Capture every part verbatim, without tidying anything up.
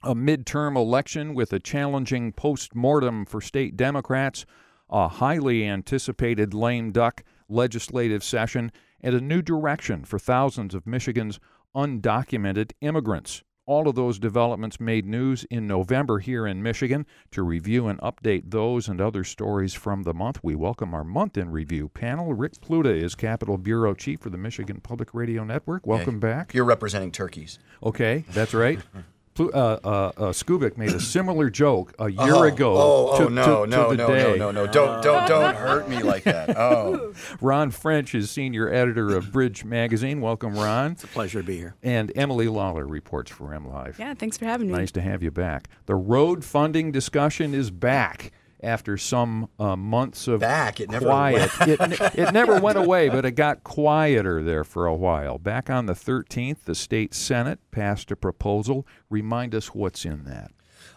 a midterm election with a challenging post-mortem for state Democrats, a highly anticipated lame duck legislative session, and a new direction for thousands of Michigan's undocumented immigrants. All of those developments made news in November here in Michigan. To review and update those and other stories from the month, we welcome our Month in Review panel. Rick Pluta is Capitol Bureau Chief for the Michigan Public Radio Network. Welcome hey, back. You're representing turkeys. Okay, that's right. Uh, uh, uh, Skubik made a similar joke a year oh, ago. Oh, oh to, no, to, no, to the no, day. no, no, no! Don't, don't, don't hurt me like that. Oh, Ron French is senior editor of Bridge Magazine. Welcome, Ron. It's a pleasure to be here. And Emily Lawler reports for MLive. Yeah, thanks for having me. Nice to have you back. The road funding discussion is back after some uh, months of back. It never quiet. Went. it, it never went away, but it got quieter there for a while. Back on the thirteenth, the state Senate passed a proposal. Remind us what's in that.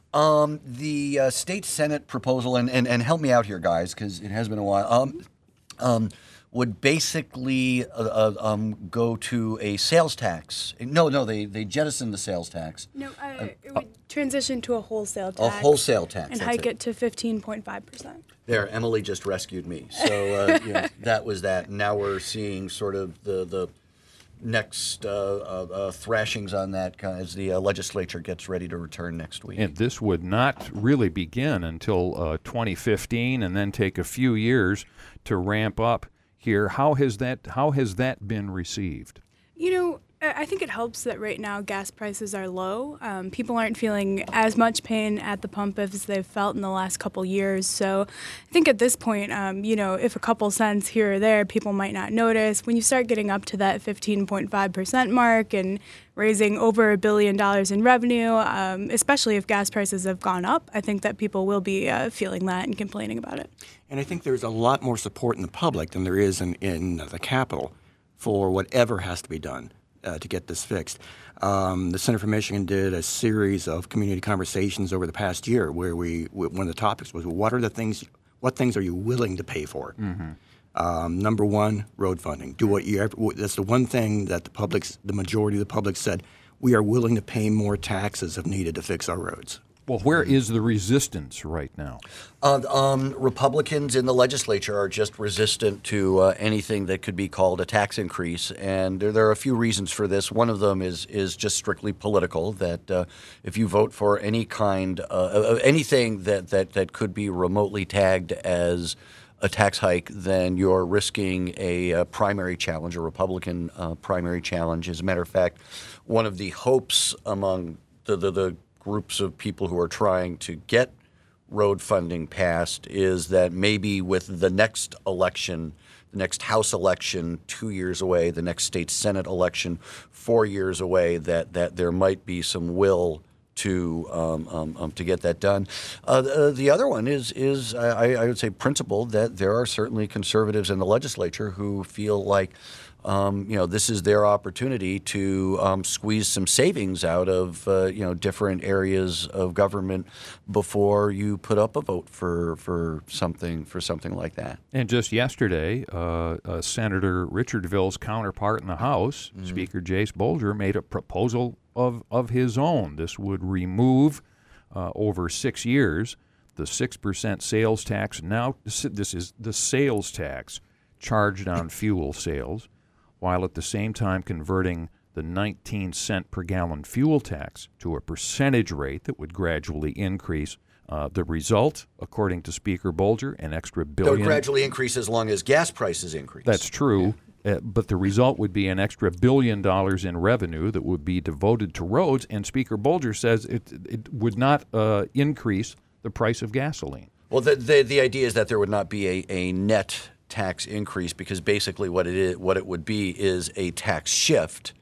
Um, the uh, state Senate proposal, and, and, and help me out here, guys, because it has been a while, um, um, would basically uh, uh, um, go to a sales tax. No, no, they, they jettisoned the sales tax. No, uh, uh, it would transition to a wholesale tax. A wholesale tax. And hike it. it to fifteen point five percent. There, Emily just rescued me. So uh, you know, that was that. Now we're seeing sort of the, the next uh, uh, uh, thrashings on that as the uh, legislature gets ready to return next week. And this would not really begin until uh, twenty fifteen and then take a few years to ramp up here. How has that, how has that been received? You know, I think it helps that right now gas prices are low. Um, people aren't feeling as much pain at the pump as they've felt in the last couple years. So I think at this point, um, you know, if a couple cents here or there, people might not notice. When you start getting up to that fifteen point five percent mark and raising over a billion dollars in revenue, um, especially if gas prices have gone up, I think that people will be uh, feeling that and complaining about it. And I think there's a lot more support in the public than there is in, in the Capitol for whatever has to be done uh, to get this fixed. Um, the Center for Michigan did a series of community conversations over the past year where we, one of the topics was, what are the things, what things are you willing to pay for? Mm-hmm. Um, number one, road funding. Do what you ever, that's the one thing that the public's, the majority of the public said, we are willing to pay more taxes if needed to fix our roads. Well, where is the resistance right now? Uh, um, Republicans in the legislature are just resistant to uh, anything that could be called a tax increase, and there, there are a few reasons for this. One of them is is just strictly political. That uh, if you vote for any kind, uh, anything that, that that could be remotely tagged as a tax hike, then you're risking a, a primary challenge, a Republican uh, primary challenge. As a matter of fact, one of the hopes among the the, the groups of people who are trying to get road funding passed is that maybe with the next election, the next House election two years away, the next state Senate election four years away, that, that there might be some will to um, um, um, to get that done. Uh, the, the other one is is I, I would say principled, that there are certainly conservatives in the legislature who feel like Um, you know, this is their opportunity to um, squeeze some savings out of, uh, you know, different areas of government before you put up a vote for for something for something like that. And just yesterday, uh, uh, Senator Richardville's counterpart in the House, mm-hmm. Speaker Jace Bolger, made a proposal of, of his own. This would remove uh, over six years the six percent sales tax. Now, this is the sales tax charged on fuel sales, while at the same time converting the nineteen cent per gallon fuel tax to a percentage rate that would gradually increase. Uh, the result, according to Speaker Bolger, an extra billion. It would gradually increase as long as gas prices increase. That's true, yeah. uh, but the result would be an extra billion dollars in revenue that would be devoted to roads, and Speaker Bolger says it, it would not uh, increase the price of gasoline. Well, the, the, the idea is that there would not be a, a net tax increase, because basically what it is, what it would be is a tax shift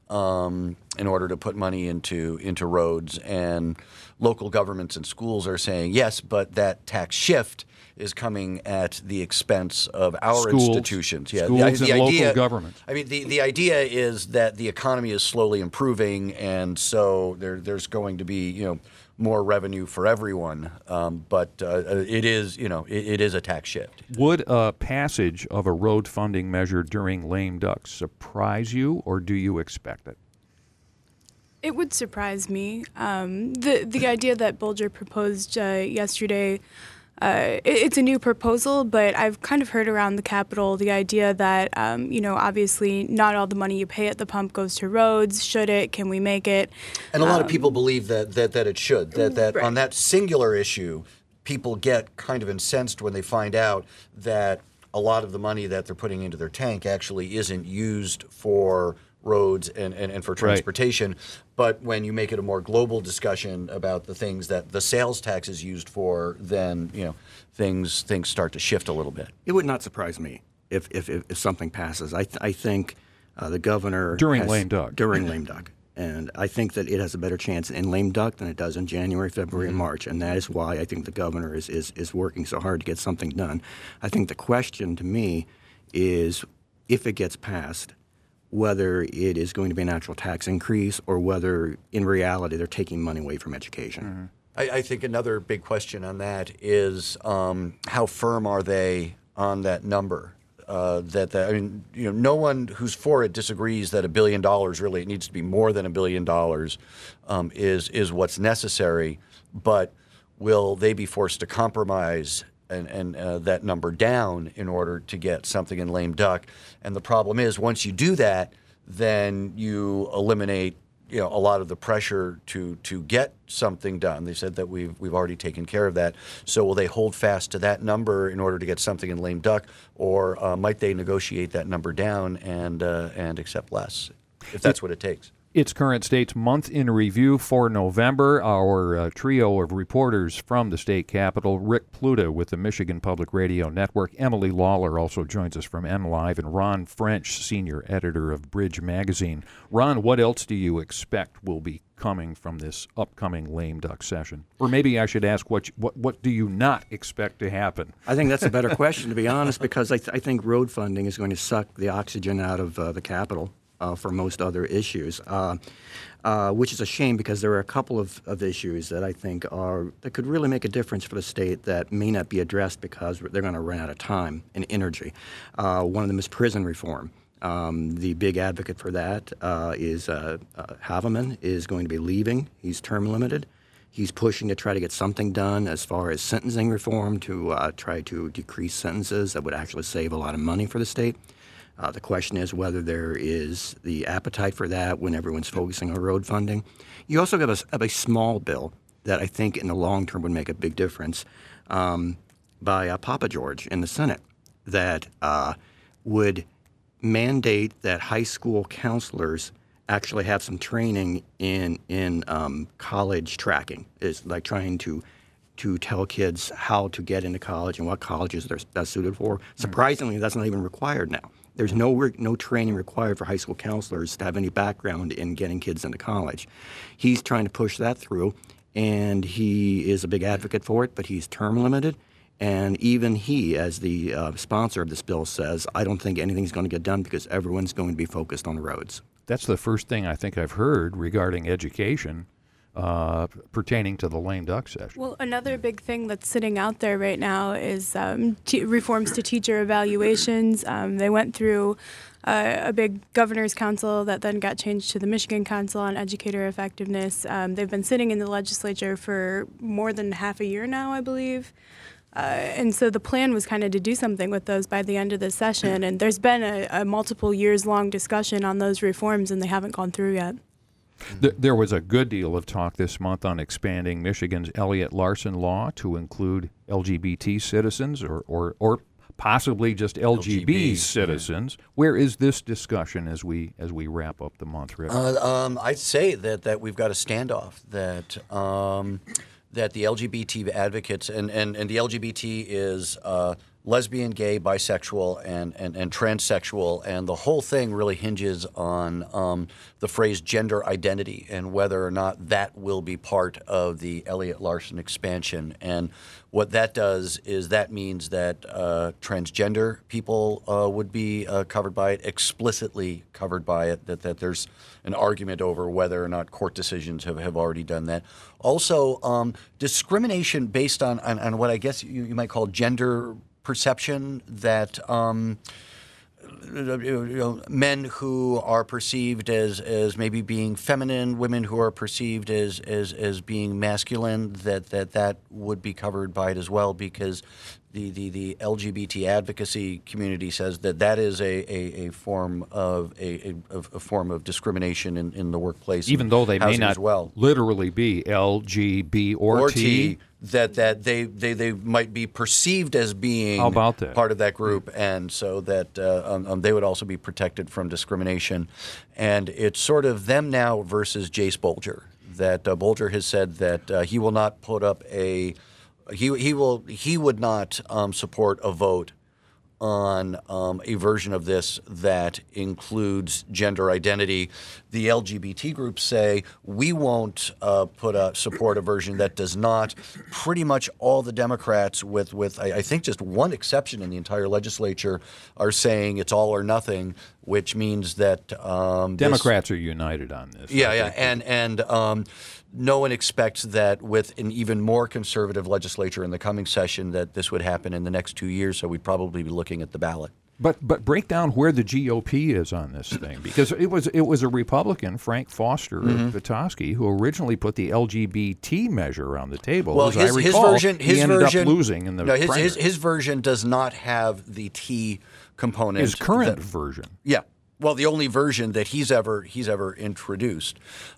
um, in order to put money into into roads. And local governments and schools are saying yes, but that tax shift is coming at the expense of our schools, institutions. Yeah, schools the, the and idea, local governments. I mean, the, the idea is that the economy is slowly improving, and so there there's going to be, you know, more revenue for everyone, um, but uh, it is, you know, it, it is a tax shift. Would a passage of a road funding measure during lame duck surprise you, or do you expect it? It would surprise me. Um, the the idea that Bolger proposed uh, yesterday, uh, it, it's a new proposal, but I've kind of heard around the Capitol the idea that, um, you know, obviously not all the money you pay at the pump goes to roads. Should it? Can we make it? And a lot um, of people believe that, that, that it should, that, that right. on that singular issue, people get kind of incensed when they find out that a lot of the money that they're putting into their tank actually isn't used for roads and, and, and for transportation. Right. But when you make it a more global discussion about the things that the sales tax is used for, then, you know, things things start to shift a little bit. It would not surprise me if if, if, if something passes. I, th- I think uh, the governor during has, lame duck. During lame duck. And I think that it has a better chance in lame duck than it does in January, February, mm-hmm. and March. And that is why I think the governor is, is, is working so hard to get something done. I think the question to me is, if it gets passed, whether it is going to be an actual tax increase or whether in reality they're taking money away from education. Mm-hmm. I, I think another big question on that is um, how firm are they on that number? Uh, that, that I mean, you know, no one who's for it disagrees that a billion dollars really it needs to be more than a billion dollars um, is is what's necessary. But will they be forced to compromise and, and uh, that number down in order to get something in lame duck? And the problem is, once you do that, then you eliminate, you know, a lot of the pressure to to get something done. They said that we've we've already taken care of that. So will they hold fast to that number in order to get something in lame duck, or uh, might they negotiate that number down and uh, and accept less, if that's what it takes? It's Current State's month in review for November. Our uh, trio of reporters from the state capitol: Rick Pluta with the Michigan Public Radio Network, Emily Lawler also joins us from M Live, and Ron French, senior editor of Bridge Magazine. Ron, what else do you expect will be coming from this upcoming lame duck session? Or maybe I should ask, what what what do you not expect to happen? I think that's a better question, to be honest, because I, th- I think road funding is going to suck the oxygen out of uh, the Capitol. Uh, for most other issues, uh, uh, which is a shame because there are a couple of, of issues that I think are that could really make a difference for the state that may not be addressed because they're going to run out of time and energy. Uh, one of them is prison reform. Um, the big advocate for that uh, is uh, uh, Haveman is going to be leaving. He's term limited. He's pushing to try to get something done as far as sentencing reform to uh, try to decrease sentences that would actually save a lot of money for the state. Uh, the question is whether there is the appetite for that when everyone's focusing on road funding. You also have a, have a small bill that I think in the long term would make a big difference um, by uh, Papa George in the Senate that uh, would mandate that high school counselors actually have some training in in um, college tracking. It's like trying to to tell kids how to get into college and what colleges they're best suited for. Surprisingly, that's not even required now. There's no re- no training required for high school counselors to have any background in getting kids into college. He's trying to push that through, and he is a big advocate for it, but he's term limited. And even he, as the uh, sponsor of this bill, says, I don't think anything's going to get done because everyone's going to be focused on the roads. That's the first thing I think I've heard regarding education uh, pertaining to the lame duck session. Well, another big thing that's sitting out there right now is um, t- reforms to teacher evaluations. Um, they went through uh, a big governor's council that then got changed to the Michigan Council on Educator Effectiveness. Um, they've been sitting in the legislature for more than half a year now, I believe. Uh, and so the plan was kind of to do something with those by the end of the session. And there's been a, a multiple years long discussion on those reforms, and they haven't gone through yet. There was a good deal of talk this month on expanding Michigan's Elliott Larson law to include L G B T citizens or, or, or possibly just L G B T citizens. Yeah. Where is this discussion as we as we wrap up the month, Rick? Uh, um, I'd say that, that we've got a standoff, that um, that the L G B T advocates, and, and, and the L G B T is uh, lesbian, gay, bisexual, and, and, and transsexual, and the whole thing really hinges on um, the phrase gender identity and whether or not that will be part of the Elliott Larson expansion. And what that does is that means that uh, transgender people uh, would be uh, covered by it, explicitly covered by it, that, that there's an argument over whether or not court decisions have, have already done that. Also, um, discrimination based on, on, on what I guess you, you might call gender perception, that um, you know, men who are perceived as, as maybe being feminine, women who are perceived as, as, as being masculine, that, that that would be covered by it as well, because the, the, the L G B T advocacy community says that that is a, a, a form of a, a, of a form of discrimination in, in the workplace, even though they may housing not as well. literally be L G B or, or T. T, that that they, they, they might be perceived as being How about that? part of that group, and so that uh, um, um, they would also be protected from discrimination. And it's sort of them now versus Jace Bolger. That uh, Bolger has said that uh, he will not put up a he he will he would not um, support a vote on um, a version of this that includes gender identity. The L G B T groups say we won't uh, put a support a version that does not. Pretty much all the Democrats, with with I, I think just one exception in the entire legislature, are saying it's all or nothing, which means that um, Democrats this, are united on this. Yeah, I yeah, think. and and. Um, No one expects that with an even more conservative legislature in the coming session that this would happen in the next two years, so we'd probably be looking at the ballot. But but break down where the G O P is on this thing, because it was it was a Republican, Frank Foster Mm-hmm. of Petoskey, who originally put the L G B T measure on the table. Well, As his, I his recall, version, his he ended version, up losing in the no, his, primary. his, his version does not have the T component. His current that- version. Yeah. Well, the only version that he's ever he's ever introduced.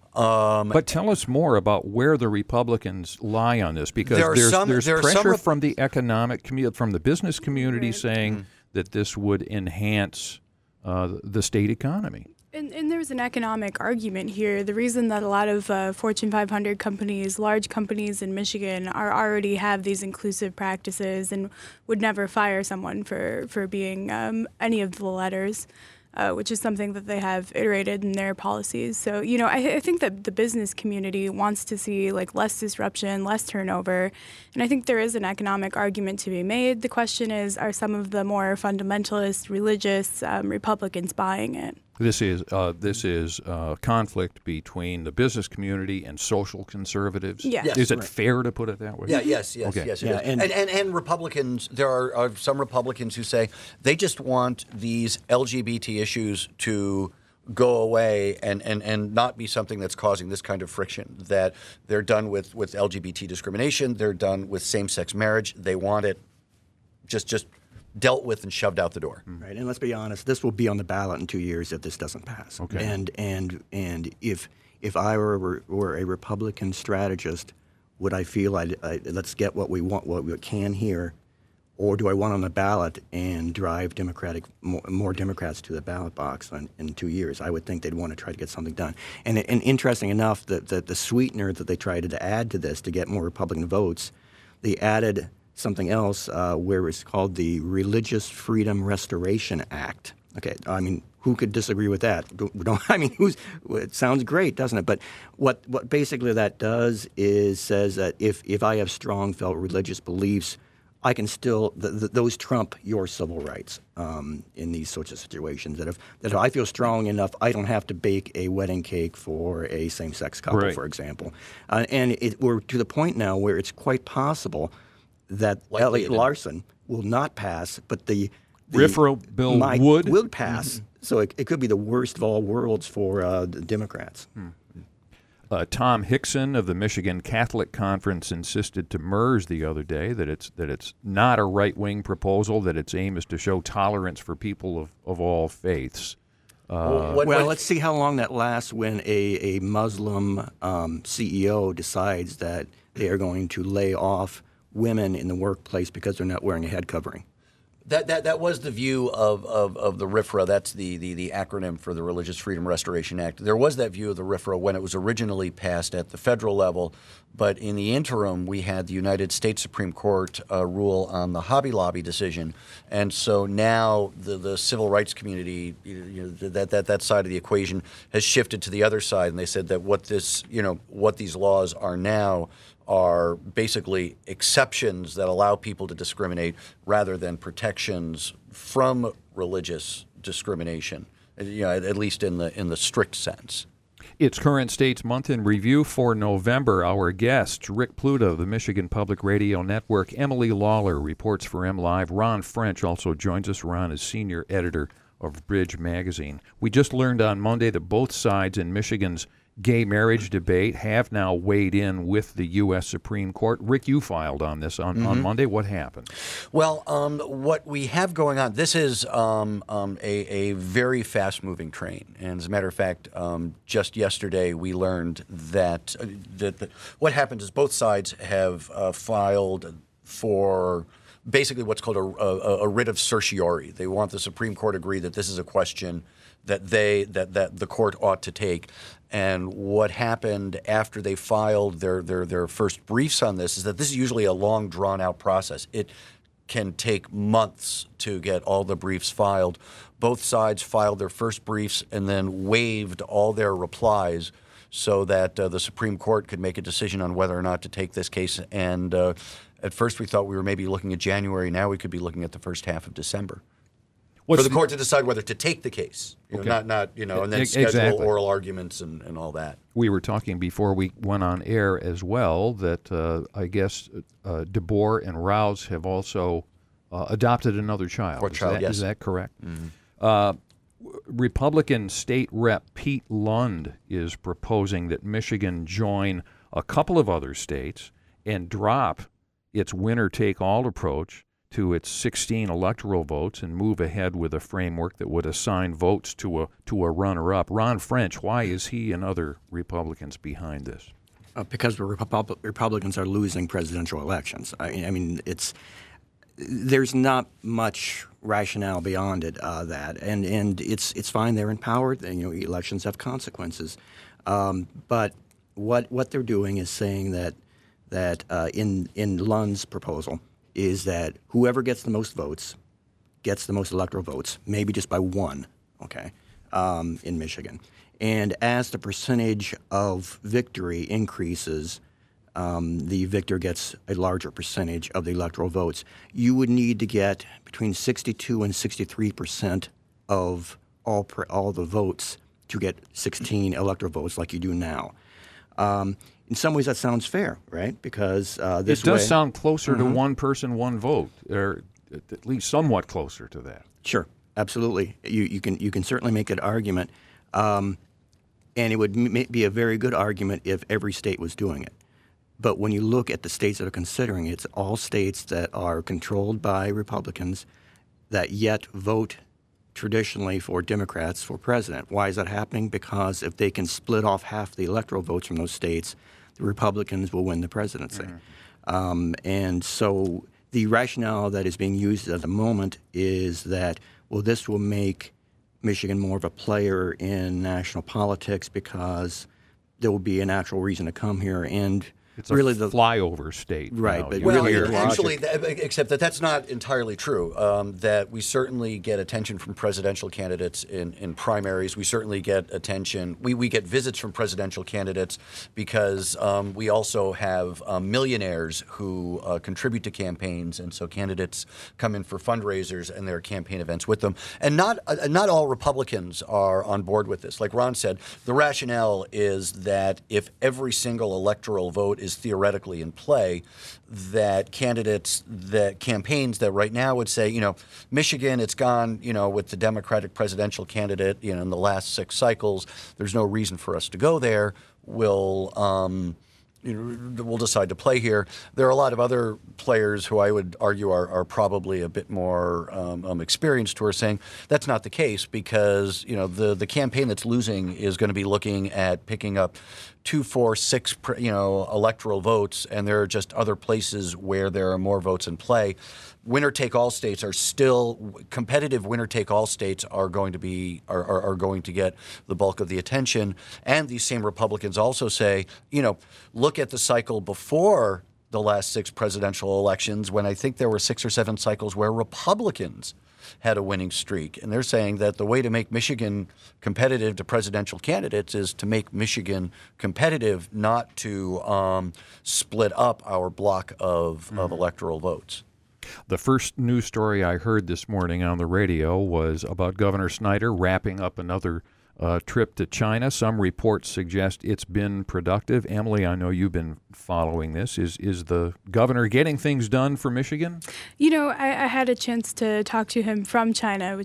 Um, But tell us more about where the Republicans lie on this, because There are there's, some- there's there are some pressure Rep- from the economic community, from the business community, Right. saying Mm-hmm. that this would enhance uh, the state economy. And, and there's an economic argument here. The reason that a lot of uh, Fortune five hundred companies, large companies in Michigan, are already have these inclusive practices and would never fire someone for for being um, any of the letters, uh, which is something that they have iterated in their policies. So, you know, I, I think that the business community wants to see like less disruption, less turnover, and I think there is an economic argument to be made. The question is, are some of the more fundamentalist, religious um, Republicans buying it? This is uh, this is uh, conflict between the business community and social conservatives. Yes. Yes, Is it right. fair to put it that way? Yeah, yes, yes, Okay. yes. It Yeah, is. and- And, and and Republicans, there are, are some Republicans who say they just want these L G B T issues to go away and, and, and not be something that's causing this kind of friction, that they're done with, with L G B T discrimination, they're done with same-sex marriage, they want it just just dealt with and shoved out the door. Right, and let's be honest, this will be on the ballot in two years if this doesn't pass. Okay. And and and if if I were were a Republican strategist, would I feel I'd, I let's get what we want, what we can here, or do I want on the ballot and drive Democratic more, more Democrats to the ballot box in, in two years? I would think they'd want to try to get something done. And and interesting enough, the the, the sweetener that they tried to add to this to get more Republican votes, they added something else uh, where it's called the Religious Freedom Restoration Act. Okay, I mean, who could disagree with that? Don't, don't, I mean, who's, it sounds great, doesn't it? But what, what basically that does is says that if, if I have strong felt religious beliefs, I can still, th- th- those trump your civil rights um, in these sorts of situations. That if, that if I feel strong enough, I don't have to bake a wedding cake for a same-sex couple, Right. for example. Uh, and it, we're to the point now where it's quite possible that Likely Elliot it is. Larson will not pass, but the, the RFRA bill might- would? would pass. So it, it could be the worst of all worlds for uh, the Democrats. Uh, Tom Hickson of the Michigan Catholic Conference insisted to MERS the other day that it's that it's not a right-wing proposal, that its aim is to show tolerance for people of, of all faiths. Well, what- Well, what- let's see how long that lasts when a, a Muslim um, C E O decides that they are going to lay off women in the workplace because they're not wearing a head covering. That, that that was the view of, of, of the RFRA. That's the, the, the acronym for the Religious Freedom Restoration Act. There was that view of the RFRA when it was originally passed at the federal level, but in the interim, we had the United States Supreme Court uh, rule on the Hobby Lobby decision, and so now the, the civil rights community, you know, that, that that side of the equation has shifted to the other side, and they said that what this, you know, what these laws are now are basically exceptions that allow people to discriminate rather than protections from religious discrimination, you know, at least in the in the strict sense. It's Current States Month in Review for November. Our guests, Rick Pluto, the Michigan Public Radio Network, Emily Lawler reports for MLive. Ron French also joins us. Ron is senior editor of Bridge Magazine. We just learned on Monday that both sides in Michigan's gay marriage debate have now weighed in with the U S Supreme Court. Rick, you filed on this on, mm-hmm. on Monday. What happened? Well, um, what we have going on, this is um, um, a, a very fast-moving train. And as a matter of fact, um, just yesterday we learned that, uh, that, that what happened is both sides have uh, filed for basically what's called a, a, a writ of certiorari. They want the Supreme Court to agree that this is a question that they that, that the court ought to take. And what happened after they filed their, their, their first briefs on this is that this is usually a long, drawn-out process. It can take months to get all the briefs filed. Both sides filed their first briefs and then waived all their replies so that uh, the Supreme Court could make a decision on whether or not to take this case. And uh, at first we thought we were maybe looking at January. Now we could be looking at the first half of December. What's for the court to decide whether to take the case, you know, okay. not, not you know, and then exactly. schedule oral arguments and, and all that. We were talking before we went on air as well that uh, I guess uh, DeBoer and Rouse have also uh, adopted another child. Fourth is child, that, yes. Is that correct? Mm-hmm. Uh, Republican State Rep Pete Lund is proposing that Michigan join a couple of other states and drop its winner-take-all approach to its sixteen electoral votes and move ahead with a framework that would assign votes to a to a runner-up. Ron French, why is he and other Republicans behind this? Uh, because the Repub- Republicans are losing presidential elections. I, I mean, it's there's not much rationale beyond it uh, that, and and it's it's fine. They're empowered. And, you know, elections have consequences, um, but what what they're doing is saying that that uh, in in Lund's proposal is that whoever gets the most votes gets the most electoral votes, maybe just by one, okay, um, in Michigan. And as the percentage of victory increases, um, the victor gets a larger percentage of the electoral votes. You would need to get between sixty-two and sixty-three percent of all per, all the votes to get sixteen electoral votes like you do now. Um, In some ways, that sounds fair, right? Because uh, this it does way, sound closer mm-hmm. to one person, one vote, or at least somewhat closer to that. Sure, absolutely. You you can you can certainly make an argument, um, and it would m- be a very good argument if every state was doing it. But when you look at the states that are considering it, it's all states that are controlled by Republicans that yet vote traditionally for Democrats for president. Why is that happening? Because if they can split off half the electoral votes from those states, the Republicans will win the presidency. Mm-hmm. Um, and so the rationale that is being used at the moment is that, well, this will make Michigan more of a player in national politics because there will be a natural reason to come here. And it's really a the flyover state. Right. Now. But Well, really it- the actually, logic- th- except that that's not entirely true. Um, that we certainly get attention from presidential candidates in, in primaries. We certainly get attention. We, we get visits from presidential candidates because um, we also have um, millionaires who uh, contribute to campaigns, and so candidates come in for fundraisers and there are campaign events with them. And not uh, not all Republicans are on board with this. Like Ron said, the rationale is that if every single electoral vote is theoretically in play, that candidates, that campaigns that right now would say, you know, Michigan, it's gone, you know, with the Democratic presidential candidate, you know, in the last six cycles, there's no reason for us to go there. We'll, um, you know, we'll decide to play here. There are a lot of other players who I would argue are, are probably a bit more um, um, experienced who are saying that's not the case because, you know, the, the campaign that's losing is going to be looking at picking up two, four, six, you know, electoral votes, and there are just other places where there are more votes in play. Winner-take-all states are still competitive. Winner-take-all states are going to be are, are, are going to get the bulk of the attention. And these same Republicans also say, you know, look at the cycle before the last six presidential elections, when I think there were six or seven cycles where Republicans had a winning streak. And they're saying that the way to make Michigan competitive to presidential candidates is to make Michigan competitive, not to um, split up our block of, mm-hmm. of electoral votes. The first news story I heard this morning on the radio was about Governor Snyder wrapping up another uh, trip to China. Some reports suggest it's been productive. Emily, I know you've been following this. Is is the governor getting things done for Michigan? You know, I, I had a chance to talk to him from China, which is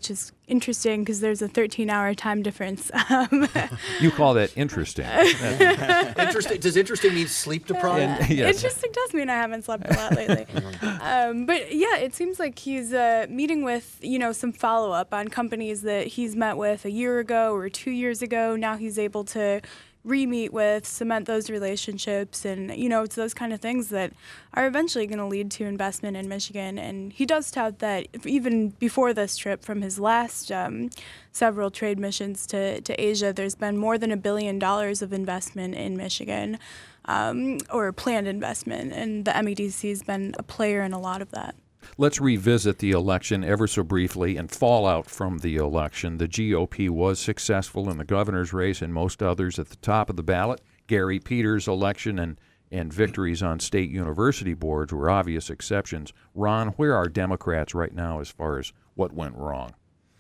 interesting because there's a thirteen hour time difference. Um, You call that interesting. Interesting. Does interesting mean sleep deprived? Yes. Interesting does mean I haven't slept a lot lately. um, but yeah, it seems like he's uh, meeting with, you know, some follow up on companies that he's met with a year ago or two years ago. Now he's able to re-meet with, cement those relationships, and you know, it's those kind of things that are eventually going to lead to investment in Michigan. And he does tout that even before this trip, from his last um, several trade missions to, to Asia, there's been more than a billion dollars of investment in Michigan, um, or planned investment, and the M E D C has been a player in a lot of that. Let's revisit the election ever so briefly and fallout from the election. The G O P was successful in the governor's race and most others at the top of the ballot. Gary Peters' election and, and victories on state university boards were obvious exceptions. Ron, where are Democrats right now as far as what went wrong?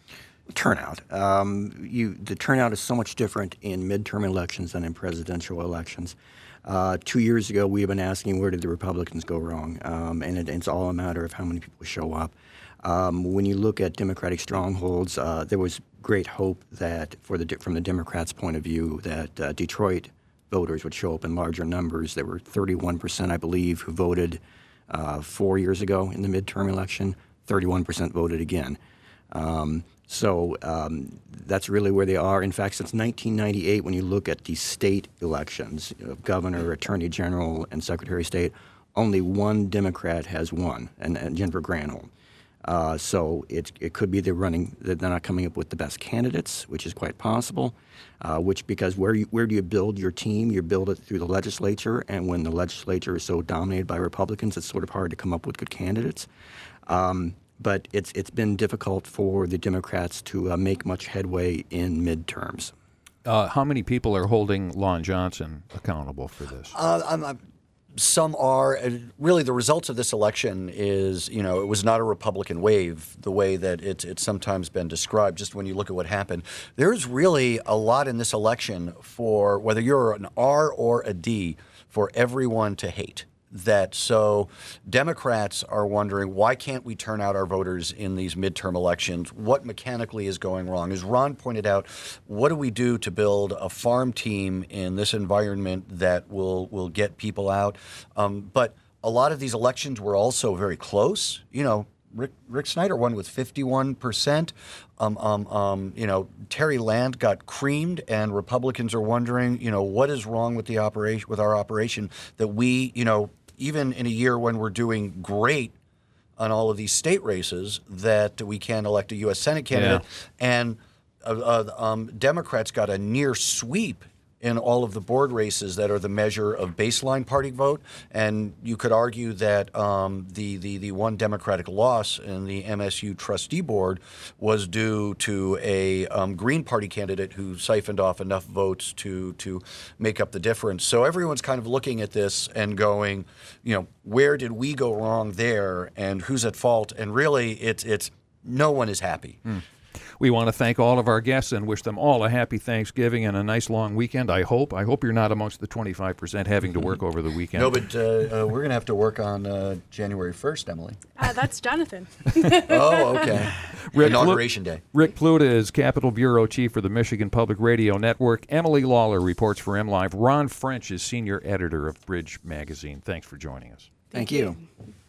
Turnout. Um, you, the turnout is so much different in midterm elections than in presidential elections. Uh, two years ago, we have been asking where did the Republicans go wrong, um, and it, it's all a matter of how many people show up. Um, when you look at Democratic strongholds, uh, there was great hope that, for the from the Democrats' point of view, that uh, Detroit voters would show up in larger numbers. There were thirty-one percent, I believe, who voted uh, four years ago in the midterm election. thirty-one percent voted again. Um, So um, that's really where they are. In fact, since nineteen ninety-eight, when you look at the state elections, you know, governor, attorney general, and secretary of state, only one Democrat has won, and, and Jennifer Granholm. Uh, so it, it could be they're running, they're not coming up with the best candidates, which is quite possible. Uh, which because where you, where do you build your team? You build it through the legislature, and when the legislature is so dominated by Republicans, it's sort of hard to come up with good candidates. Um, But it's it's been difficult for the Democrats to uh, make much headway in midterms. Uh, how many people are holding Lon Johnson accountable for this? Uh, I'm, I'm, some are. And really, the results of this election is, you know, it was not a Republican wave the way that it's, it's sometimes been described. Just when you look at what happened, there's really a lot in this election for whether you're an R or a D, for everyone to hate. That so Democrats are wondering, why can't we turn out our voters in these midterm elections? What mechanically is going wrong? As Ron pointed out, what do we do to build a farm team in this environment that will will get people out? Um, but a lot of these elections were also very close. You know, Rick, Rick Snyder won with fifty-one percent. Um, um, um, you know, Terry Land got creamed, and Republicans are wondering, you know, what is wrong with the operation, with our operation, that we, you know, even in a year when we're doing great on all of these state races, that we can't elect a U S Senate candidate. Yeah. And uh, uh, um, Democrats got a near sweep in all of the board races that are the measure of baseline party vote. And you could argue that um, the, the, the one Democratic loss in the M S U trustee board was due to a um, Green Party candidate who siphoned off enough votes to, to make up the difference. So everyone's kind of looking at this and going, you know, where did we go wrong there, and who's at fault? And really, it's, it's no one is happy. Hmm. We want to thank all of our guests and wish them all a happy Thanksgiving and a nice long weekend. I hope. I hope you're not amongst the twenty-five percent having to work over the weekend. No, but uh, uh, we're going to have to work on uh, January first, Emily. Uh, that's Jonathan. Oh, okay. Rick Inauguration Plu- Day. Rick Pluta is Capitol Bureau Chief for the Michigan Public Radio Network. Emily Lawler reports for MLive. Ron French is Senior Editor of Bridge Magazine. Thanks for joining us. Thank, Thank you. you.